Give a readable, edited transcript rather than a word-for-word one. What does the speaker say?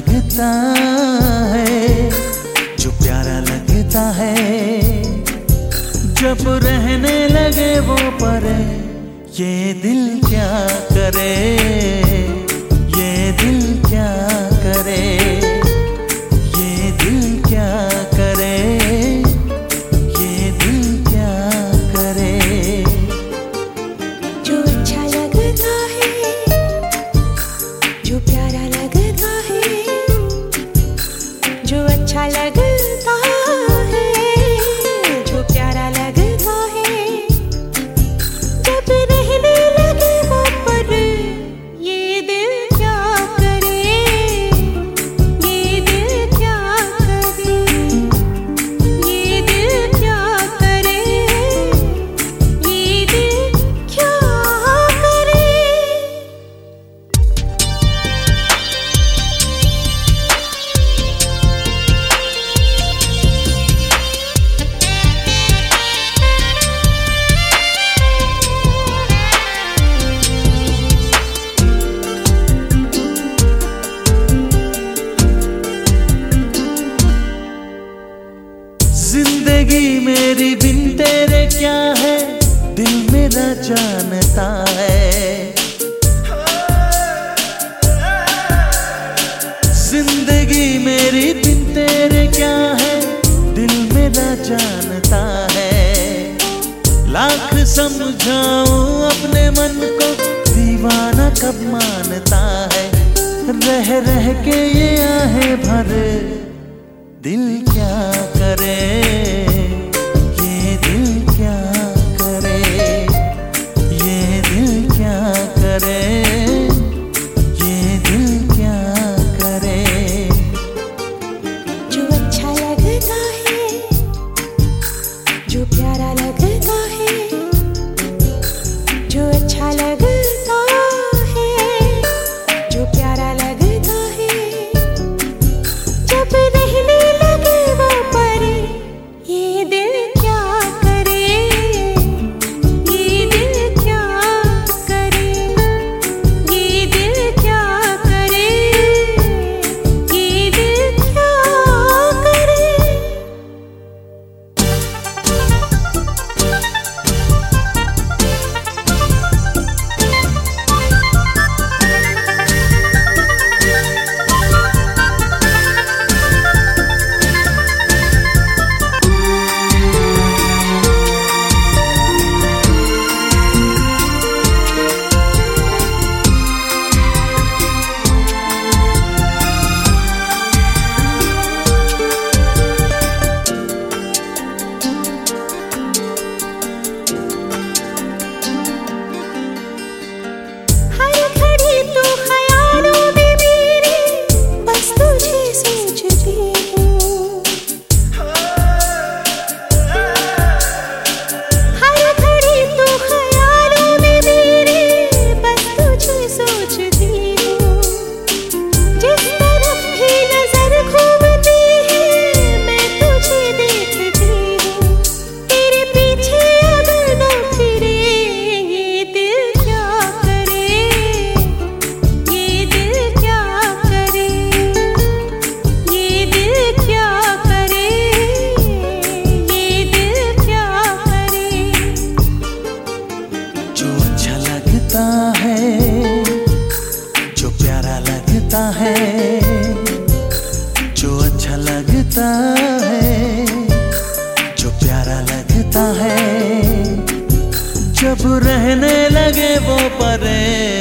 लगता है, जो प्यारा लगता है, जब रहने लगे वो परे, ये दिल क्या करे, ये दिल क्या करे, ये दिल क्या करे, ये दिल क्या करे। जो अच्छा लगता है, जो प्यारा लगता है, जो अच्छा लगता है, जो प्यारा लगता है, जब रहने लगे वो पर, ये दिल क्या करे, ये दिल क्या करे, ये दिल क्या करे, ये दिल क्या करे। जिंदगी मेरी बिन तेरे क्या है, दिल मेरा जानता है। जिंदगी मेरी बिन तेरे क्या है, दिल मेरा जानता है। लाख समझाऊं अपने मन को, दीवाना कब मानता है। रह रह के ये आहें भर, दिल क्या करे, ये दिल क्या करे, ये दिल क्या करे, ये दिल क्या करे। जो अच्छा लगता है, जो प्यारा लगता है, जो अच्छा लगता है, जो प्यारा लगता है, जब रहने लगे वो पर, ये दिल क्या करे, ये दिल क्या करे, ये दिल क्या करे, ये दिल क्या करे। जो प्यारा लगता है, जो अच्छा लगता है, जो प्यारा लगता है, जब रहने लगे वो परे।